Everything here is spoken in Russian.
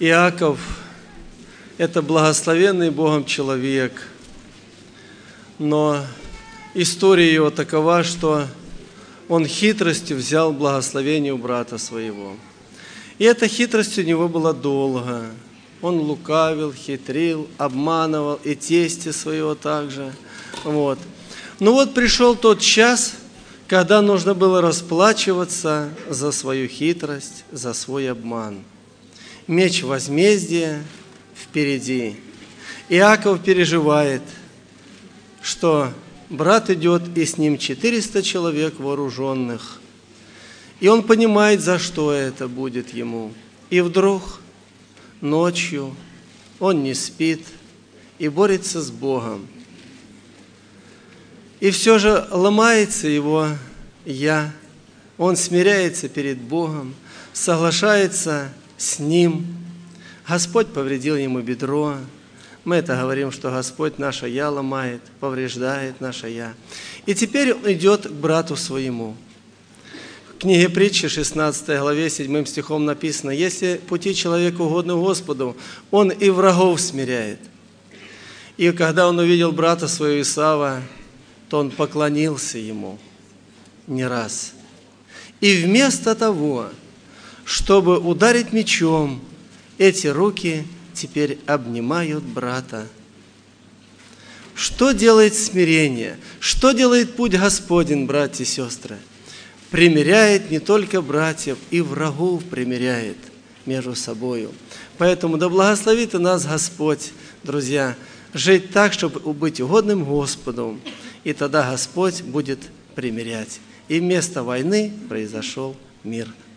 Иаков – это благословенный Богом человек, но история его такова, что он хитростью взял благословение у брата своего. И эта хитрость у него была долго. Он лукавил, хитрил, обманывал и тестя своего также. Вот. Ну вот пришел тот час, когда нужно было расплачиваться за свою хитрость, за свой обман. Меч возмездия впереди. Иаков переживает, что брат идет, и с ним 400 человек вооруженных. И он понимает, за что это будет ему. И вдруг ночью он не спит и борется с Богом. И все же ломается его «я». Он смиряется перед Богом, соглашается с Ним. Господь повредил ему бедро. Мы это говорим, что Господь наше «я» ломает, повреждает наше «я». И теперь он идет к брату своему. В книге Притчи, 16 главе, 7 стихом написано: «Если пути человека угодны Господу, он и врагов смиряет». И когда он увидел брата своего Исава, то он поклонился ему не раз. И вместо того, чтобы ударить мечом, эти руки теперь обнимают брата. Что делает смирение? Что делает путь Господень, братья и сестры? Примиряет не только братьев, и врагов примиряет между собою. Поэтому да благословит и нас Господь, друзья, жить так, чтобы быть угодным Господу, и тогда Господь будет примирять. И вместо войны произошел мир.